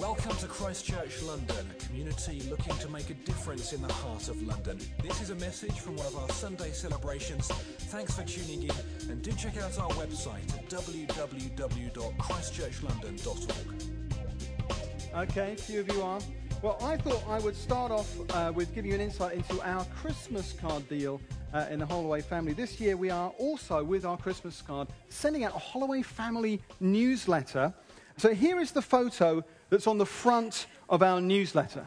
Welcome to Christchurch, London, a community looking to make a difference in the heart of London. This is a message from one of our Sunday celebrations. Thanks for tuning in, and do check out our website at www.christchurchlondon.org. Okay, a few of you are. Well, I thought I would start off with giving you an insight into our Christmas card deal in the Holloway family. This year we are also, with our Christmas card, sending out a Holloway family newsletter. So here is the photo that's on the front of our newsletter.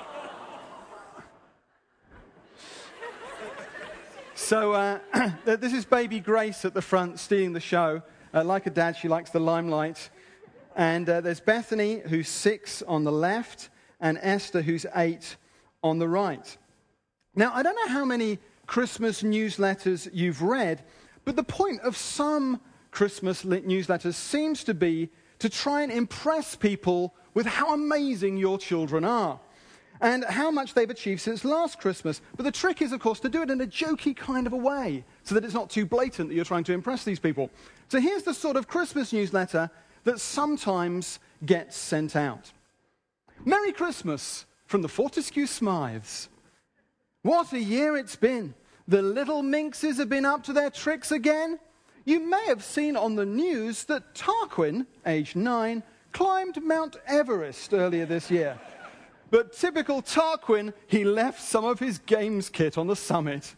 So this is baby Grace at the front, stealing the show. Like her dad, she likes the limelight. And there's Bethany, who's 6 on the left, and Esther, who's 8 on the right. Now, I don't know how many Christmas newsletters you've read, but the point of some Christmas newsletters seems to be to try and impress people with how amazing your children are and how much they've achieved since last Christmas. But the trick is, of course, to do it in a jokey kind of a way so that it's not too blatant that you're trying to impress these people. So here's the sort of Christmas newsletter that sometimes gets sent out. Merry Christmas from the Fortescue Smythes. What a year it's been. The little minxes have been up to their tricks again. You may have seen on the news that Tarquin, aged 9, climbed Mount Everest earlier this year. But typical Tarquin, he left some of his games kit on the summit.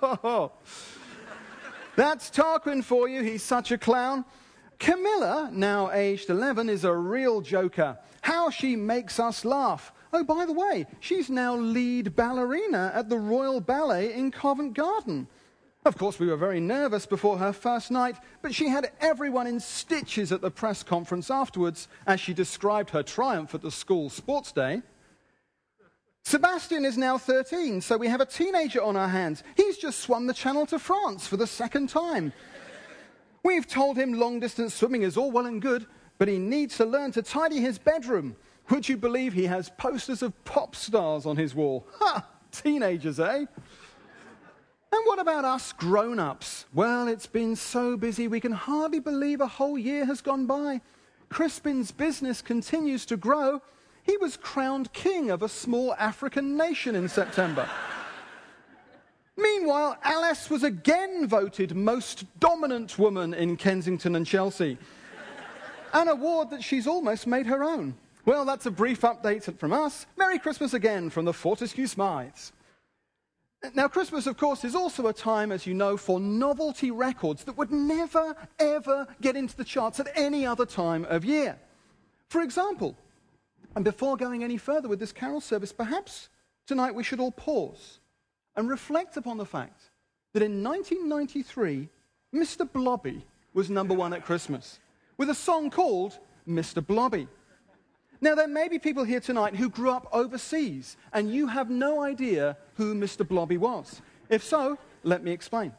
That's Tarquin for you. He's such a clown. Camilla, now aged 11, is a real joker. How she makes us laugh. Oh, by the way, she's now lead ballerina at the Royal Ballet in Covent Garden. Of course, we were very nervous before her first night, but she had everyone in stitches at the press conference afterwards as she described her triumph at the school sports day. Sebastian is now 13, so we have a teenager on our hands. He's just swum the Channel to France for the second time. We've told him long-distance swimming is all well and good, but he needs to learn to tidy his bedroom. Would you believe he has posters of pop stars on his wall? Ha! Teenagers, eh? And what about us grown-ups? Well, it's been so busy we can hardly believe a whole year has gone by. Crispin's business continues to grow. He was crowned king of a small African nation in September. Meanwhile, Alice was again voted most dominant woman in Kensington and Chelsea. An award that she's almost made her own. Well, that's a brief update from us. Merry Christmas again from the Fortescue Smythes. Now, Christmas, of course, is also a time, as you know, for novelty records that would never, ever get into the charts at any other time of year. For example, and before going any further with this carol service, perhaps tonight we should all pause and reflect upon the fact that in 1993, Mr. Blobby was #1 at Christmas, with a song called Mr. Blobby. Now, there may be people here tonight who grew up overseas, and you have no idea who Mr. Blobby was. If so, let me explain.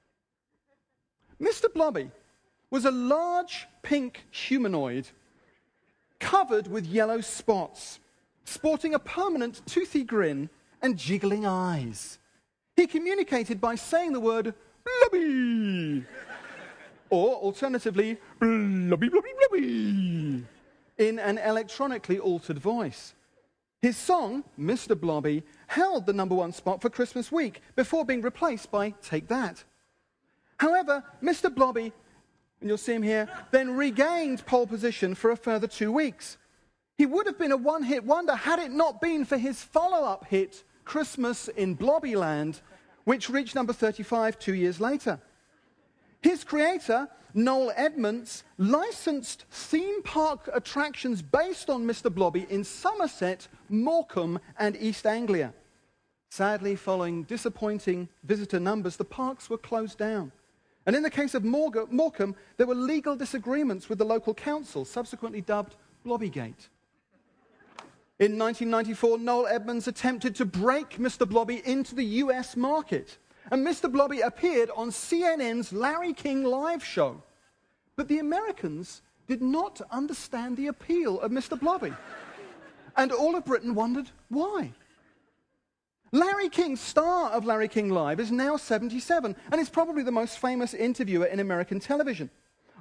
Mr. Blobby was a large pink humanoid covered with yellow spots, sporting a permanent toothy grin and jiggling eyes. He communicated by saying the word Blobby, or alternatively, Blobby, Blobby, Blobby, in an electronically altered voice. His song, Mr. Blobby, held the #1 spot for Christmas week before being replaced by Take That. However, Mr. Blobby, and you'll see him here, then regained pole position for a further 2 weeks. He would have been a one-hit wonder had it not been for his follow-up hit, Christmas in Blobbyland, which reached #35 2 years later. His creator, Noel Edmonds, licensed theme park attractions based on Mr. Blobby in Somerset, Morecambe, and East Anglia. Sadly, following disappointing visitor numbers, the parks were closed down. And in the case of Morecambe, there were legal disagreements with the local council, subsequently dubbed Blobbygate. In 1994, Noel Edmonds attempted to break Mr. Blobby into the US market, and Mr. Blobby appeared on CNN's Larry King Live show. But the Americans did not understand the appeal of Mr. Blobby, and all of Britain wondered why. Larry King, star of Larry King Live, is now 77 and is probably the most famous interviewer in American television.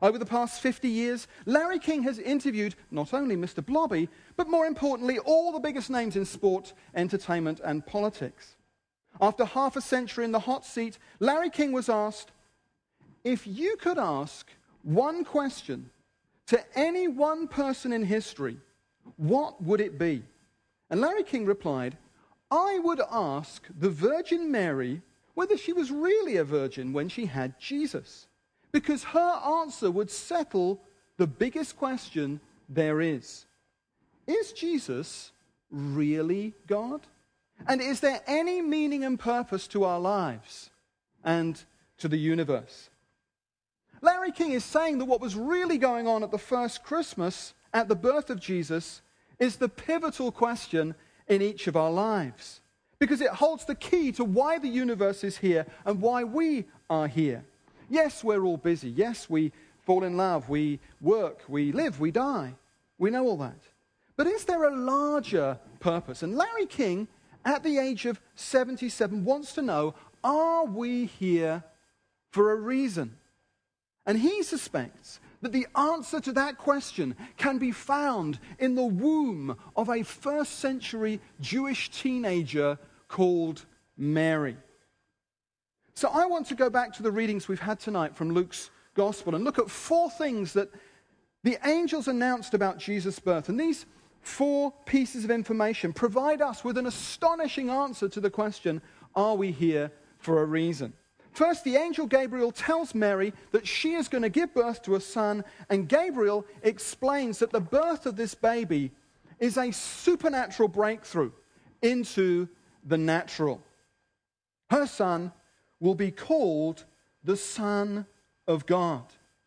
Over the past 50 years, Larry King has interviewed not only Mr. Blobby, but more importantly, all the biggest names in sport, entertainment, and politics. After half a century in the hot seat, Larry King was asked, if you could ask one question to any one person in history, what would it be? And Larry King replied, I would ask the Virgin Mary whether she was really a virgin when she had Jesus, because her answer would settle the biggest question there is. Is Jesus really God? And is there any meaning and purpose to our lives and to the universe? Larry King is saying that what was really going on at the first Christmas, at the birth of Jesus, is the pivotal question in each of our lives, because it holds the key to why the universe is here and why we are here. Yes, we're all busy. Yes, we fall in love, we work, we live, we die. We know all that. But is there a larger purpose? And Larry King, at the age of 77, wants to know, are we here for a reason? And he suspects that the answer to that question can be found in the womb of a first century Jewish teenager called Mary. So I want to go back to the readings we've had tonight from Luke's Gospel and look at 4 things that the angels announced about Jesus' birth. And these 4 pieces of information provide us with an astonishing answer to the question, are we here for a reason? First, the angel Gabriel tells Mary that she is going to give birth to a son, and Gabriel explains that the birth of this baby is a supernatural breakthrough into the natural. Her son will be called the Son of God.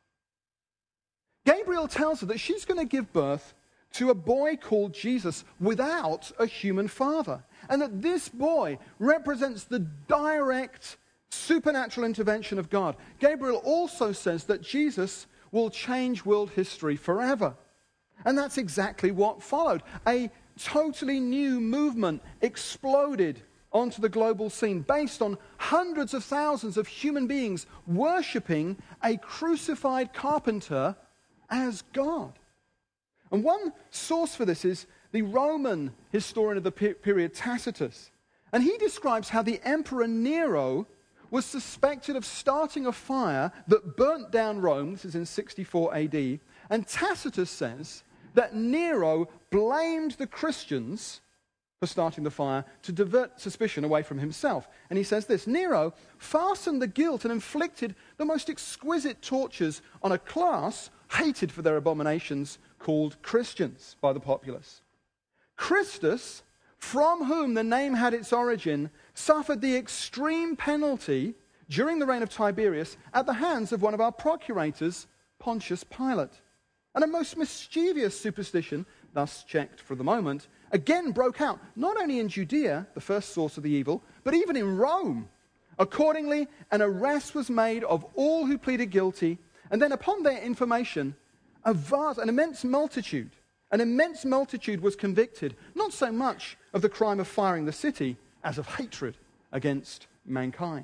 Gabriel tells her that she's going to give birth to a boy called Jesus without a human father, and that this boy represents the direct supernatural intervention of God. Gabriel also says that Jesus will change world history forever. And that's exactly what followed. A totally new movement exploded onto the global scene based on hundreds of thousands of human beings worshipping a crucified carpenter as God. And one source for this is the Roman historian of the period, Tacitus. And he describes how the Emperor Nero was suspected of starting a fire that burnt down Rome. This is in 64 AD. And Tacitus says that Nero blamed the Christians for starting the fire to divert suspicion away from himself. And he says this, Nero fastened the guilt and inflicted the most exquisite tortures on a class hated for their abominations called Christians by the populace. Christus, from whom the name had its origin, suffered the extreme penalty during the reign of Tiberius at the hands of one of our procurators, Pontius Pilate. And a most mischievous superstition, thus checked for the moment, again broke out, not only in Judea, the first source of the evil, but even in Rome. Accordingly, an arrest was made of all who pleaded guilty, and then upon their information, an immense multitude was convicted, not so much of the crime of firing the city as of hatred against mankind.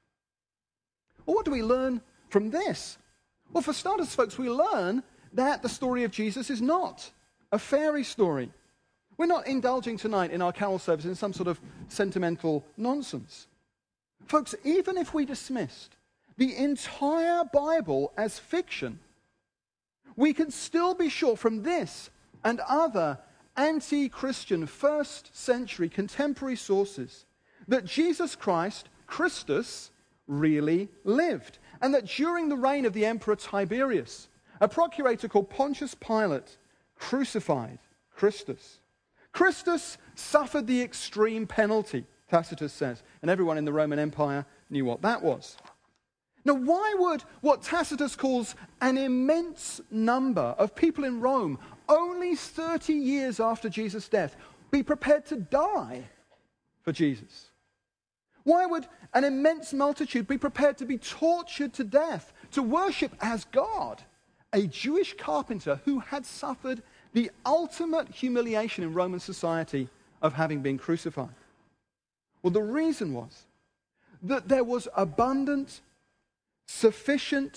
Well, what do we learn from this? Well, for starters, folks, we learn that the story of Jesus is not a fairy story. We're not indulging tonight in our carol service in some sort of sentimental nonsense. Folks, even if we dismissed the entire Bible as fiction, we can still be sure from this and other anti-Christian first century contemporary sources that Jesus Christ, Christus, really lived. And that during the reign of the Emperor Tiberius, a procurator called Pontius Pilate crucified Christus. Christus suffered the extreme penalty, Tacitus says, and everyone in the Roman Empire knew what that was. Now, why would what Tacitus calls an immense number of people in Rome, only 30 years after Jesus' death, be prepared to die for Jesus? Why would an immense multitude be prepared to be tortured to death, to worship as God a Jewish carpenter who had suffered the ultimate humiliation in Roman society of having been crucified? Well, the reason was that there was abundant, sufficient,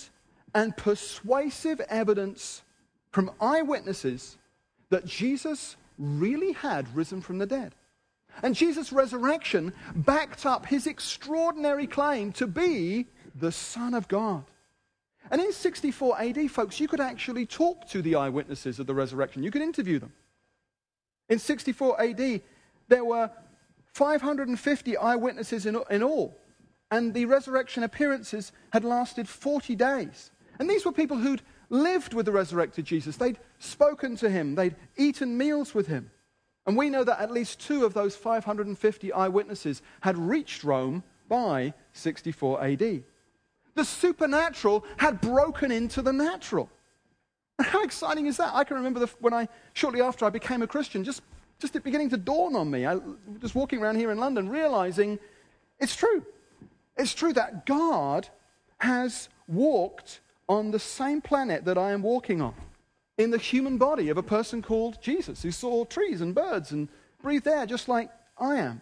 and persuasive evidence from eyewitnesses that Jesus really had risen from the dead. And Jesus' resurrection backed up his extraordinary claim to be the Son of God. And in 64 AD, folks, you could actually talk to the eyewitnesses of the resurrection. You could interview them. In 64 AD, there were 550 eyewitnesses in all. And the resurrection appearances had lasted 40 days. And these were people who'd lived with the resurrected Jesus. They'd spoken to him. They'd eaten meals with him. And we know that at least 2 of those 550 eyewitnesses had reached Rome by 64 AD. The supernatural had broken into the natural. How exciting is that? I can remember shortly after I became a Christian, just it beginning to dawn on me. I was walking around here in London realizing it's true. It's true that God has walked on the same planet that I am walking on, in the human body of a person called Jesus, who saw trees and birds and breathed air just like I am.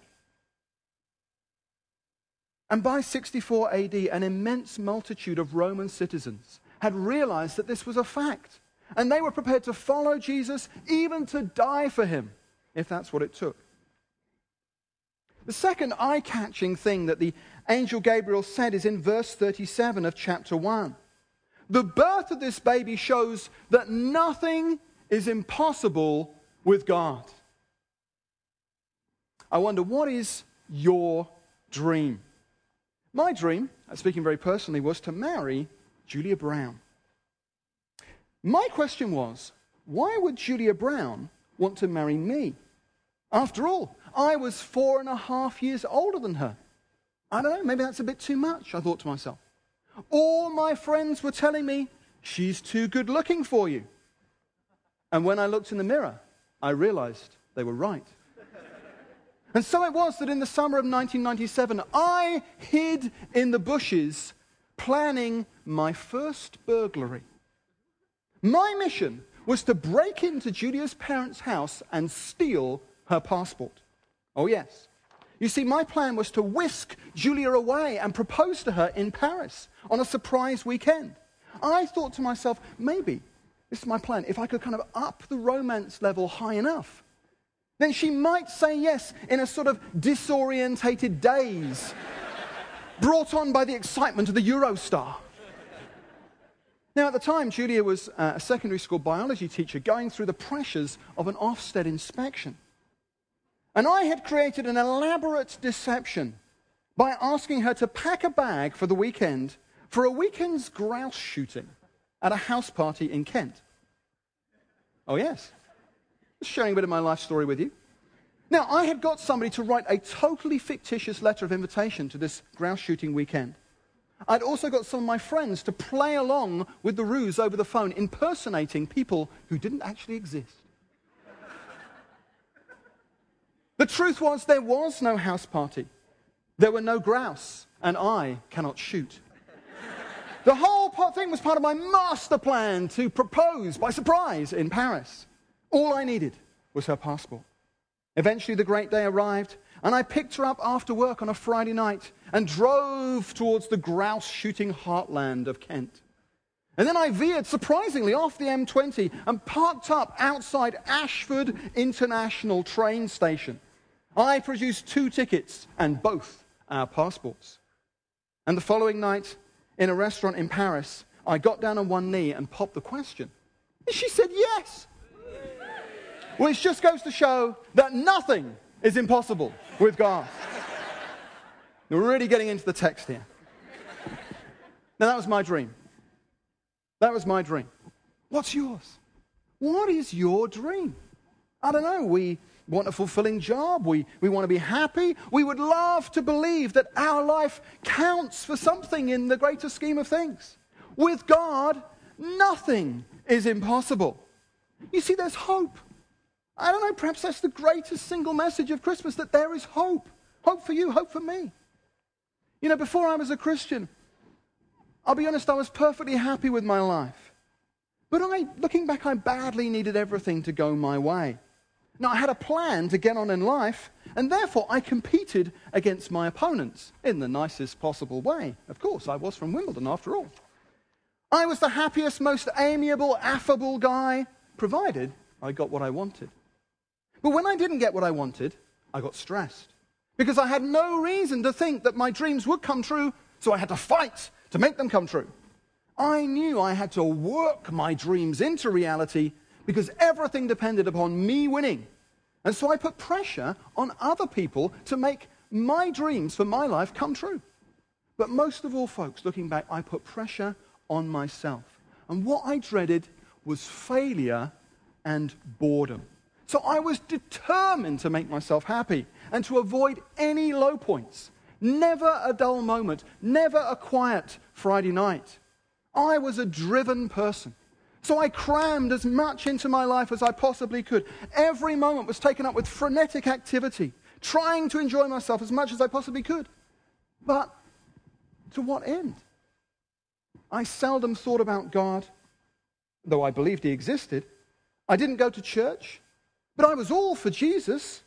And by 64 AD, an immense multitude of Roman citizens had realized that this was a fact. And they were prepared to follow Jesus, even to die for him, if that's what it took. The second eye-catching thing that the angel Gabriel said is in verse 37 of chapter 1. The birth of this baby shows that nothing is impossible with God. I wonder, what is your dream? My dream, speaking very personally, was to marry Julia Brown. My question was, why would Julia Brown want to marry me? After all, I was 4.5 years older than her. I don't know, maybe that's a bit too much, I thought to myself. All my friends were telling me, she's too good looking for you. And when I looked in the mirror, I realized they were right. And so it was that in the summer of 1997, I hid in the bushes planning my first burglary. My mission was to break into Julia's parents' house and steal her passport. Oh yes. You see, my plan was to whisk Julia away and propose to her in Paris on a surprise weekend. I thought to myself, maybe, this is my plan, if I could kind of up the romance level high enough, then she might say yes in a sort of disorientated daze, brought on by the excitement of the Eurostar. Now, at the time, Julia was a secondary school biology teacher going through the pressures of an Ofsted inspection. And I had created an elaborate deception by asking her to pack a bag for the weekend for a weekend's grouse shooting at a house party in Kent. Oh, yes. Just sharing a bit of my life story with you. Now, I had got somebody to write a totally fictitious letter of invitation to this grouse shooting weekend. I'd also got some of my friends to play along with the ruse over the phone, impersonating people who didn't actually exist. The truth was, there was no house party. There were no grouse, and I cannot shoot. The whole thing was part of my master plan to propose by surprise in Paris. All I needed was her passport. Eventually, the great day arrived, and I picked her up after work on a Friday night and drove towards the grouse-shooting heartland of Kent. And then I veered, surprisingly, off the M20 and parked up outside Ashford International train station. I produced 2 tickets and both our passports. And the following night, in a restaurant in Paris, I got down on one knee and popped the question. And she said yes. Which just goes to show that nothing is impossible with God. We're really getting into the text here. Now, that was my dream. That was my dream. What's yours? What is your dream? I don't know. We want a fulfilling job. We want to be happy. We would love to believe that our life counts for something in the greater scheme of things. With God, nothing is impossible. You see, there's hope. I don't know, perhaps that's the greatest single message of Christmas, that there is hope. Hope for you, hope for me. You know, before I was a Christian, I'll be honest, I was perfectly happy with my life. But looking back, I badly needed everything to go my way. Now, I had a plan to get on in life, and therefore I competed against my opponents in the nicest possible way. Of course, I was from Wimbledon after all. I was the happiest, most amiable, affable guy, provided I got what I wanted. But when I didn't get what I wanted, I got stressed. Because I had no reason to think that my dreams would come true, so I had to fight to make them come true. I knew I had to work my dreams into reality because everything depended upon me winning. And so I put pressure on other people to make my dreams for my life come true. But most of all, folks, looking back, I put pressure on myself. And what I dreaded was failure and boredom. So I was determined to make myself happy and to avoid any low points. Never a dull moment, never a quiet Friday night. I was a driven person. So I crammed as much into my life as I possibly could. Every moment was taken up with frenetic activity, trying to enjoy myself as much as I possibly could. But to what end? I seldom thought about God, though I believed he existed. I didn't go to church, but I was all for Jesus.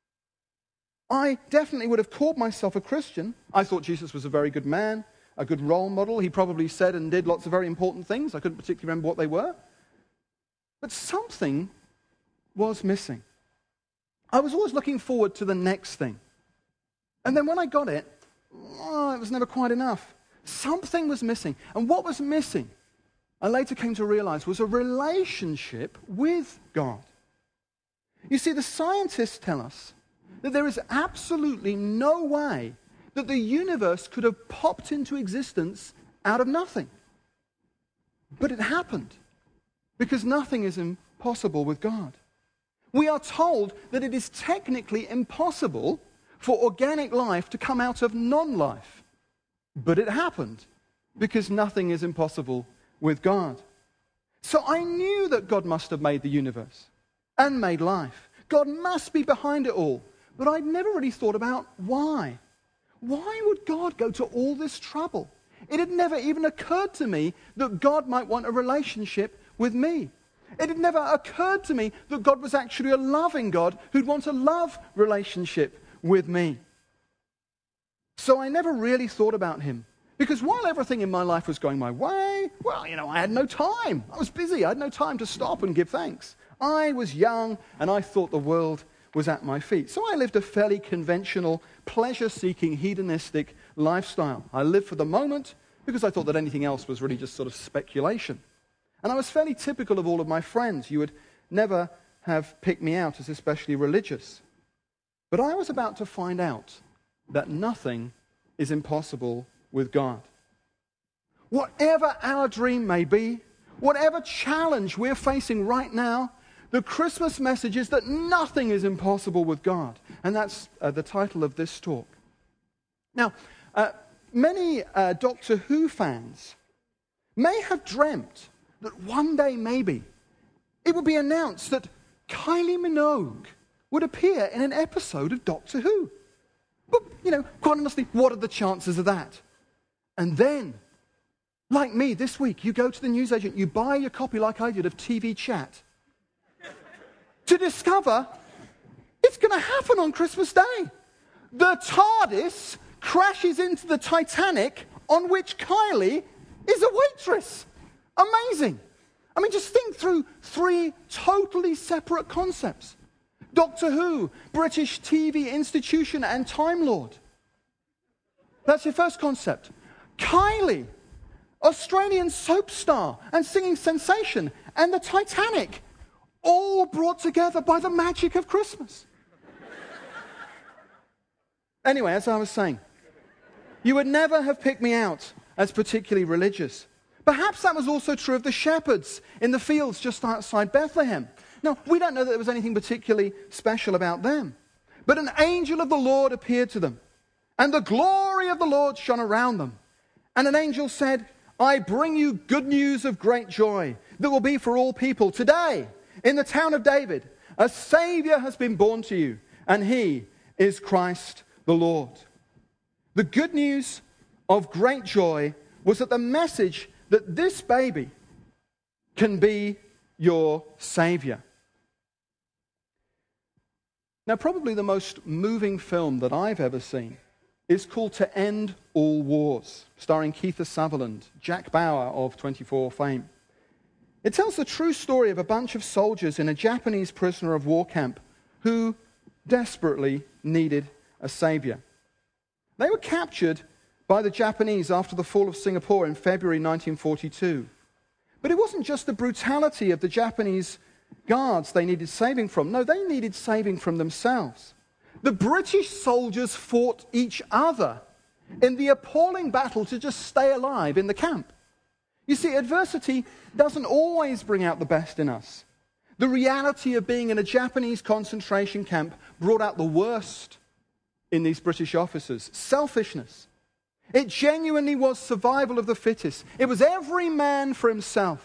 I definitely would have called myself a Christian. I thought Jesus was a very good man, a good role model. He probably said and did lots of very important things. I couldn't particularly remember what they were. But something was missing. I was always looking forward to the next thing. And then when I got it, it was never quite enough. Something was missing. And what was missing, I later came to realize, was a relationship with God. You see, the scientists tell us that there is absolutely no way that the universe could have popped into existence out of nothing. But it happened, because nothing is impossible with God. We are told that it is technically impossible for organic life to come out of non-life. But it happened, because nothing is impossible with God. So I knew that God must have made the universe and made life. God must be behind it all. But I'd never really thought about why. Why would God go to all this trouble? It had never even occurred to me that God might want a relationship with me. It had never occurred to me that God was actually a loving God who'd want a love relationship with me. So I never really thought about him. Because while everything in my life was going my way, I had no time. I was busy. I had no time to stop and give thanks. I was young and I thought the world was at my feet. So I lived a fairly conventional, pleasure-seeking, hedonistic lifestyle. I lived for the moment because I thought that anything else was really just sort of speculation. And I was fairly typical of all of my friends. You would never have picked me out as especially religious. But I was about to find out that nothing is impossible with God. Whatever our dream may be, whatever challenge we're facing right now, the Christmas message is that nothing is impossible with God. And that's the title of this talk. Now, many Doctor Who fans may have dreamt that one day maybe it would be announced that Kylie Minogue would appear in an episode of Doctor Who. But, quite honestly, what are the chances of that? And then, like me this week, you go to the newsagent, you buy your copy like I did of TV Chat, to discover it's going to happen on Christmas Day. The TARDIS crashes into the Titanic on which Kylie is a waitress. Amazing. I mean, just think through three totally separate concepts. Doctor Who, British TV institution and Time Lord. That's your first concept. Kylie, Australian soap star and singing sensation, and the Titanic, all brought together by the magic of Christmas. Anyway, as I was saying, you would never have picked me out as particularly religious. Perhaps that was also true of the shepherds in the fields just outside Bethlehem. Now, we don't know that there was anything particularly special about them. But an angel of the Lord appeared to them, and the glory of the Lord shone around them. And an angel said, I bring you good news of great joy that will be for all people. Today, in the town of David, a Savior has been born to you, and he is Christ the Lord. The good news of great joy was that the message that this baby can be your Savior. Now, probably the most moving film that I've ever seen is called To End All Wars, starring Kiefer Sutherland, Jack Bauer of 24 fame. It tells the true story of a bunch of soldiers in a Japanese prisoner of war camp who desperately needed a savior. They were captured by the Japanese after the fall of Singapore in February 1942. But it wasn't just the brutality of the Japanese guards they needed saving from. No, they needed saving from themselves. The British soldiers fought each other in the appalling battle to just stay alive in the camp. You see, adversity doesn't always bring out the best in us. The reality of being in a Japanese concentration camp brought out the worst in these British officers. Selfishness. It genuinely was survival of the fittest. It was every man for himself.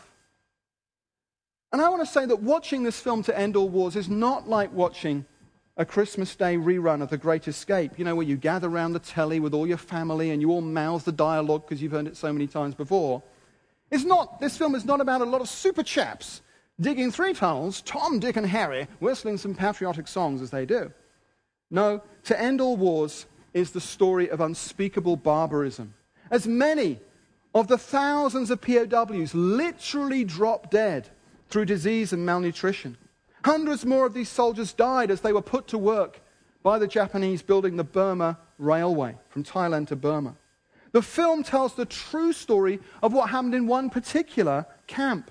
And I want to say that watching this film, To End All Wars, is not like watching a Christmas Day rerun of The Great Escape, you know, where you gather around the telly with all your family and you all mouth the dialogue because you've heard it so many times before. This film is not about a lot of super chaps digging three tunnels, Tom, Dick and Harry, whistling some patriotic songs as they do. No, To End All Wars is the story of unspeakable barbarism. As many of the thousands of POWs literally dropped dead through disease and malnutrition. Hundreds more of these soldiers died as they were put to work by the Japanese building the Burma Railway from Thailand to Burma. The film tells the true story of what happened in one particular camp.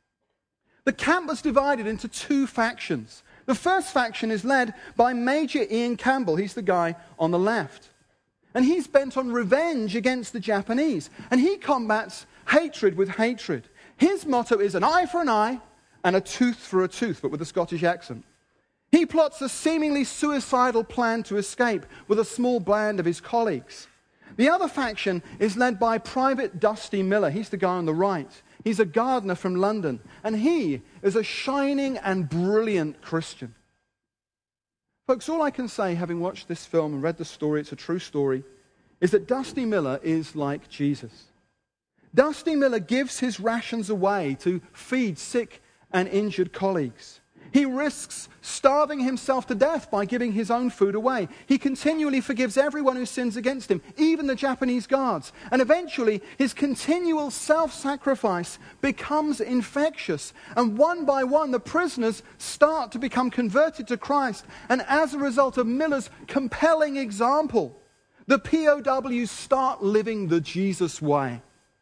The camp was divided into two factions. The first faction is led by Major Ian Campbell. He's the guy on the left. And he's bent on revenge against the Japanese. And he combats hatred with hatred. His motto is an eye for an eye and a tooth for a tooth, but with a Scottish accent. He plots a seemingly suicidal plan to escape with a small band of his colleagues. The other faction is led by Private Dusty Miller. He's the guy on the right. He's a gardener from London, and he is a shining and brilliant Christian. Folks, all I can say, having watched this film and read the story, it's a true story, is that Dusty Miller is like Jesus. Dusty Miller gives his rations away to feed sick and injured colleagues. He risks starving himself to death by giving his own food away. He continually forgives everyone who sins against him, even the Japanese guards. And eventually, his continual self-sacrifice becomes infectious. And one by one, the prisoners start to become converted to Christ. And as a result of Miller's compelling example, the POWs start living the Jesus way.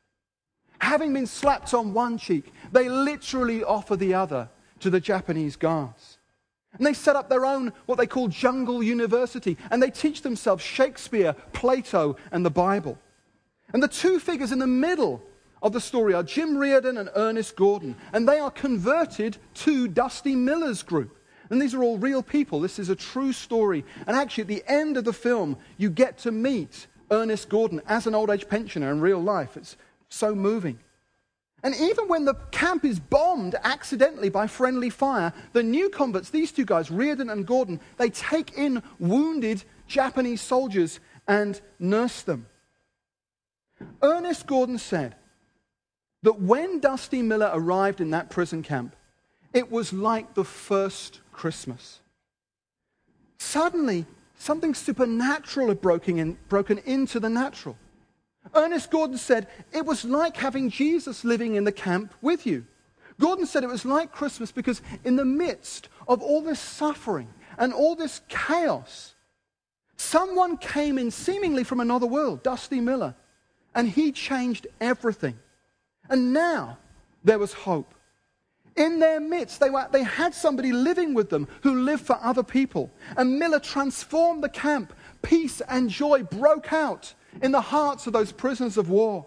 Having been slapped on one cheek, they literally offer the other to the Japanese guards. And they set up their own, what they call jungle university, and they teach themselves Shakespeare, Plato, and the Bible. And the two figures in the middle of the story are Jim Reardon and Ernest Gordon, and they are converted to Dusty Miller's group. And these are all real people. This is a true story. And actually, at the end of the film, you get to meet Ernest Gordon as an old-age pensioner in real life. It's so moving. And even when the camp is bombed accidentally by friendly fire, the new converts, these two guys, Reardon and Gordon, they take in wounded Japanese soldiers and nurse them. Ernest Gordon said that when Dusty Miller arrived in that prison camp, it was like the first Christmas. Suddenly, something supernatural had broken into the natural. Ernest Gordon said, it was like having Jesus living in the camp with you. Gordon said it was like Christmas because in the midst of all this suffering and all this chaos, someone came in seemingly from another world, Dusty Miller, and he changed everything. And now there was hope. In their midst, they had somebody living with them who lived for other people. And Miller transformed the camp. Peace and joy broke out in the hearts of those prisoners of war.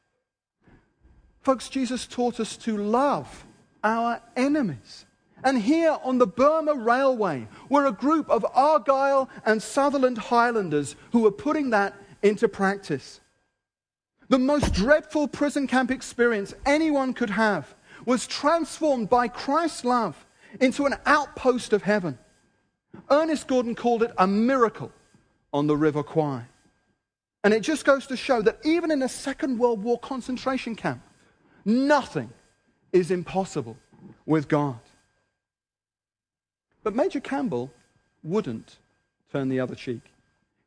Folks, Jesus taught us to love our enemies. And here on the Burma Railway were a group of Argyll and Sutherland Highlanders who were putting that into practice. The most dreadful prison camp experience anyone could have was transformed by Christ's love into an outpost of heaven. Ernest Gordon called it a miracle on the River Kwai. And it just goes to show that even in a Second World War concentration camp, nothing is impossible with God. But Major Campbell wouldn't turn the other cheek.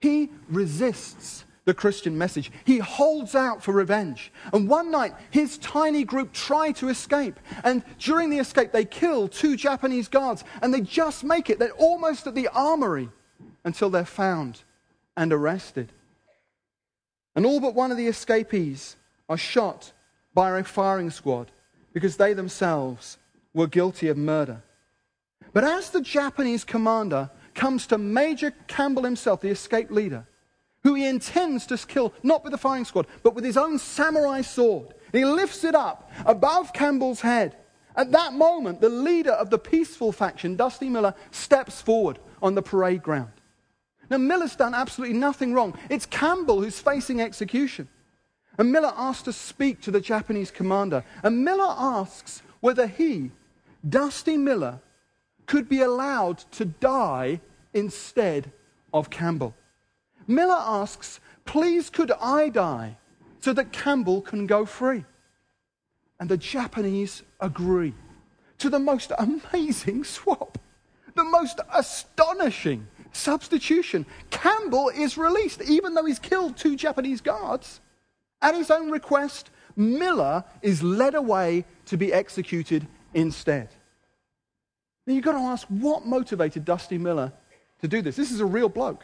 He resists the Christian message. He holds out for revenge. And one night, his tiny group try to escape. And during the escape, they kill 2 Japanese guards. And they just make it. They're almost at the armory until they're found and arrested. And all but one of the escapees are shot by a firing squad because they themselves were guilty of murder. But as the Japanese commander comes to Major Campbell himself, the escape leader, who he intends to kill not with the firing squad, but with his own samurai sword, and he lifts it up above Campbell's head. At that moment, the leader of the peaceful faction, Dusty Miller, steps forward on the parade ground. Now, Miller's done absolutely nothing wrong. It's Campbell who's facing execution. And Miller asks to speak to the Japanese commander. And Miller asks whether he, Dusty Miller, could be allowed to die instead of Campbell. Miller asks, please could I die so that Campbell can go free? And the Japanese agree to the most amazing swap, the most astonishing substitution. Campbell is released, even though he's killed 2 Japanese guards. At his own request, Miller is led away to be executed instead. Now you've got to ask, what motivated Dusty Miller to do this? This is a real bloke.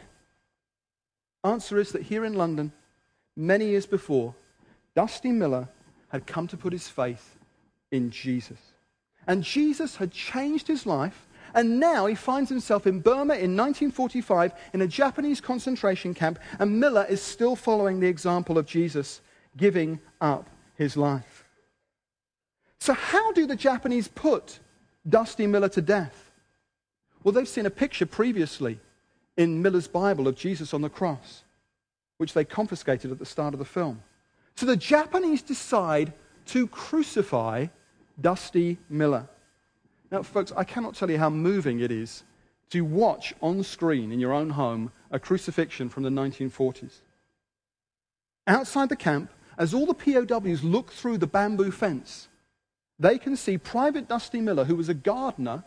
Answer is that here in London, many years before, Dusty Miller had come to put his faith in Jesus. And Jesus had changed his life, and now he finds himself in Burma in 1945 in a Japanese concentration camp, and Miller is still following the example of Jesus, giving up his life. So how do the Japanese put Dusty Miller to death? Well, they've seen a picture previously in Miller's Bible of Jesus on the cross, which they confiscated at the start of the film. So the Japanese decide to crucify Dusty Miller. Now, folks, I cannot tell you how moving it is to watch on screen in your own home a crucifixion from the 1940s. Outside the camp, as all the POWs look through the bamboo fence, they can see Private Dusty Miller, who was a gardener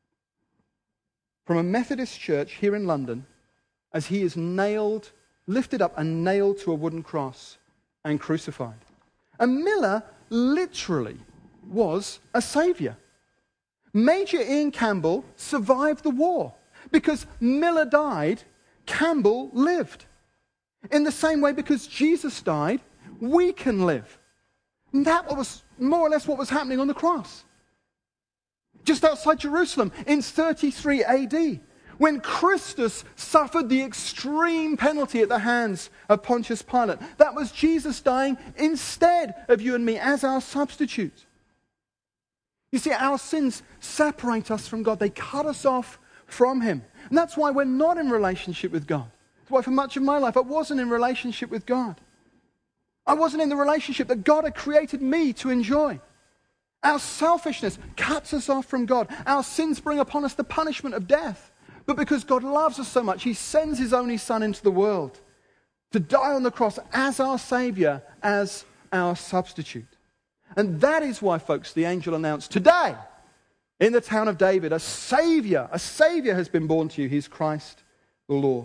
from a Methodist church here in London, as he is lifted up and nailed to a wooden cross and crucified. And Miller literally was a saviour. Major Ian Campbell survived the war. Because Miller died, Campbell lived. In the same way, because Jesus died, we can live. And that was more or less what was happening on the cross. Just outside Jerusalem in 33 AD, when Christus suffered the extreme penalty at the hands of Pontius Pilate. That was Jesus dying instead of you and me as our substitute. You see, our sins separate us from God. They cut us off from him. And that's why we're not in relationship with God. That's why for much of my life I wasn't in relationship with God. I wasn't in the relationship that God had created me to enjoy. Our selfishness cuts us off from God. Our sins bring upon us the punishment of death. But because God loves us so much, he sends his only Son into the world to die on the cross as our Saviour, as our substitute. And that is why, folks, the angel announced today in the town of David, a Saviour has been born to you. He's Christ the Lord.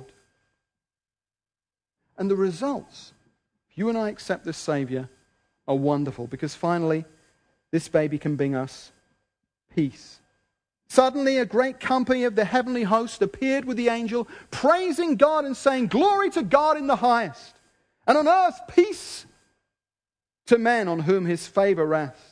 And the results, if you and I accept this Saviour, are wonderful, because finally, this baby can bring us peace. Suddenly, a great company of the heavenly host appeared with the angel, praising God and saying, "Glory to God in the highest, and on earth peace to men on whom his favor rests."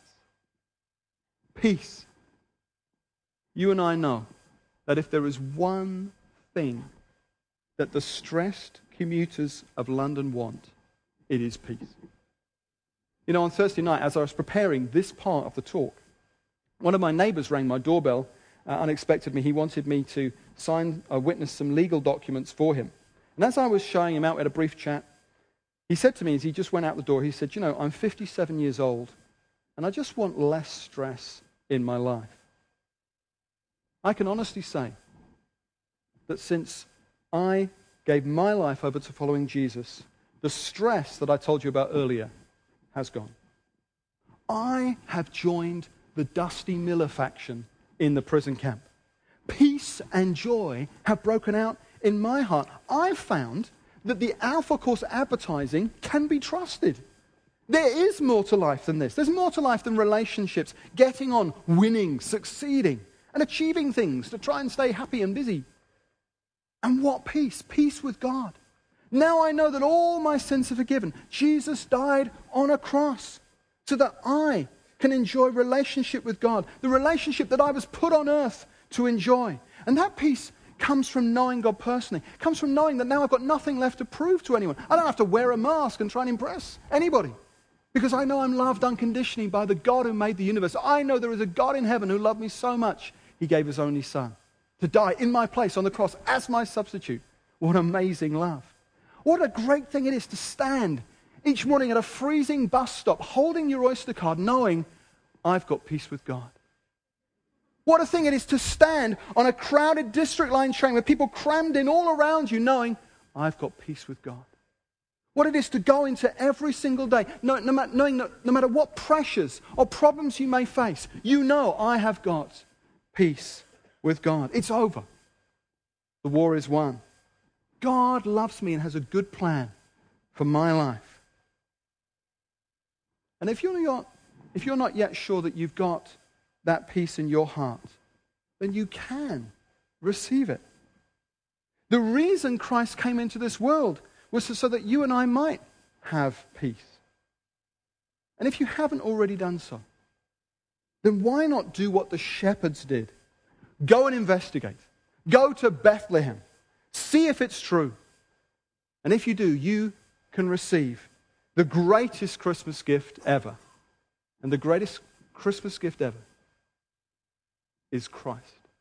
Peace. You and I know that if there is one thing that the stressed commuters of London want, it is peace. You know, on Thursday night, as I was preparing this part of the talk, one of my neighbours rang my doorbell unexpectedly. He wanted me to witness some legal documents for him. And as I was showing him out at a brief chat, he said to me as he just went out the door, he said, "You know, I'm 57 years old, and I just want less stress in my life." I can honestly say that since I gave my life over to following Jesus, the stress that I told you about earlier has gone. I have joined the Dusty Miller faction in the prison camp. Peace and joy have broken out in my heart. I've found that the Alpha Course advertising can be trusted. There is more to life than this. There's more to life than relationships, getting on, winning, succeeding, and achieving things to try and stay happy and busy. And what peace? Peace with God. Now I know that all my sins are forgiven. Jesus died on a cross so that I can enjoy relationship with God, the relationship that I was put on earth to enjoy. And that peace comes from knowing God personally. It comes from knowing that now I've got nothing left to prove to anyone. I don't have to wear a mask and try and impress anybody, because I know I'm loved unconditionally by the God who made the universe. I know there is a God in heaven who loved me so much, he gave his only son to die in my place on the cross as my substitute. What amazing love. What a great thing it is to stand each morning at a freezing bus stop holding your Oyster card knowing I've got peace with God. What a thing it is to stand on a crowded district line train with people crammed in all around you knowing I've got peace with God. What it is to go into every single day knowing that no matter what pressures or problems you may face, you know I have got peace with God. It's over. The war is won. God loves me and has a good plan for my life. And if you're not yet sure that you've got that peace in your heart, then you can receive it. The reason Christ came into this world was so that you and I might have peace. And if you haven't already done so, then why not do what the shepherds did? Go and investigate. Go to Bethlehem. See if it's true. And if you do, you can receive the greatest Christmas gift ever. And the greatest Christmas gift ever is Christ.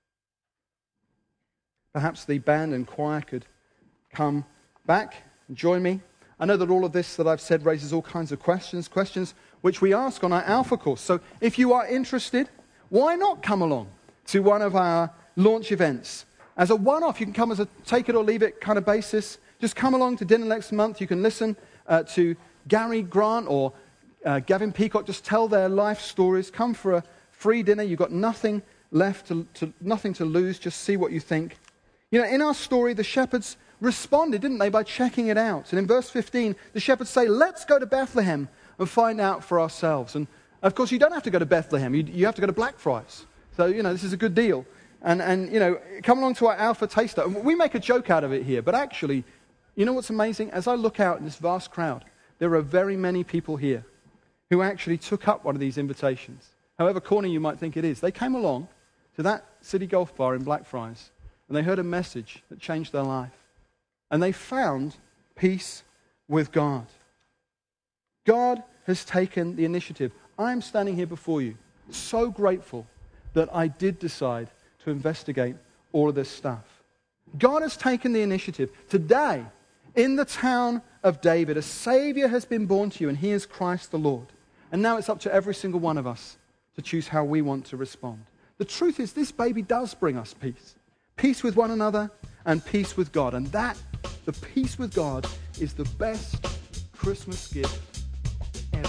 Perhaps the band and choir could come back and join me. I know that all of this that I've said raises all kinds of questions which we ask on our Alpha Course. So if you are interested, why not come along to one of our launch events? As a one-off, you can come as a take it or leave it kind of basis. Just come along to dinner next month. You can listen to Gary Grant or Gavin Peacock just tell their life stories. Come for a free dinner. You've got nothing left, nothing to lose. Just see what you think. You know, in our story, the shepherds responded, didn't they, by checking it out. And in verse 15, the shepherds say, let's go to Bethlehem and find out for ourselves. And, of course, you don't have to go to Bethlehem. You have to go to Blackfriars. So, you know, this is a good deal. And you know, come along to our Alpha Taster. We make a joke out of it here, but actually, you know what's amazing? As I look out in this vast crowd, there are very many people here who actually took up one of these invitations. However corny you might think it is. They came along to that City Golf Bar in Blackfriars, and they heard a message that changed their life. And they found peace with God. God has taken the initiative. I'm standing here before you, so grateful that I did decide to investigate all of this stuff. God has taken the initiative. Today, in the town of David, a Savior has been born to you, and he is Christ the Lord. And now it's up to every single one of us to choose how we want to respond. The truth is, this baby does bring us peace. Peace with one another and peace with God. And that, the peace with God, is the best Christmas gift ever.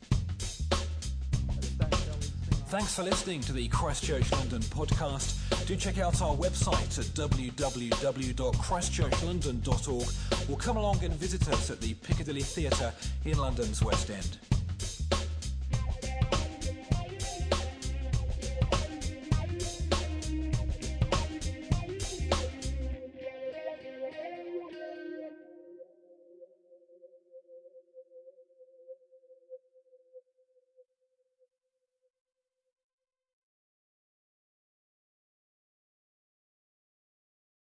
Thanks for listening to the Christchurch London podcast. Do check out our website at www.christchurchlondon.org or come along and visit us at the Piccadilly Theatre in London's West End.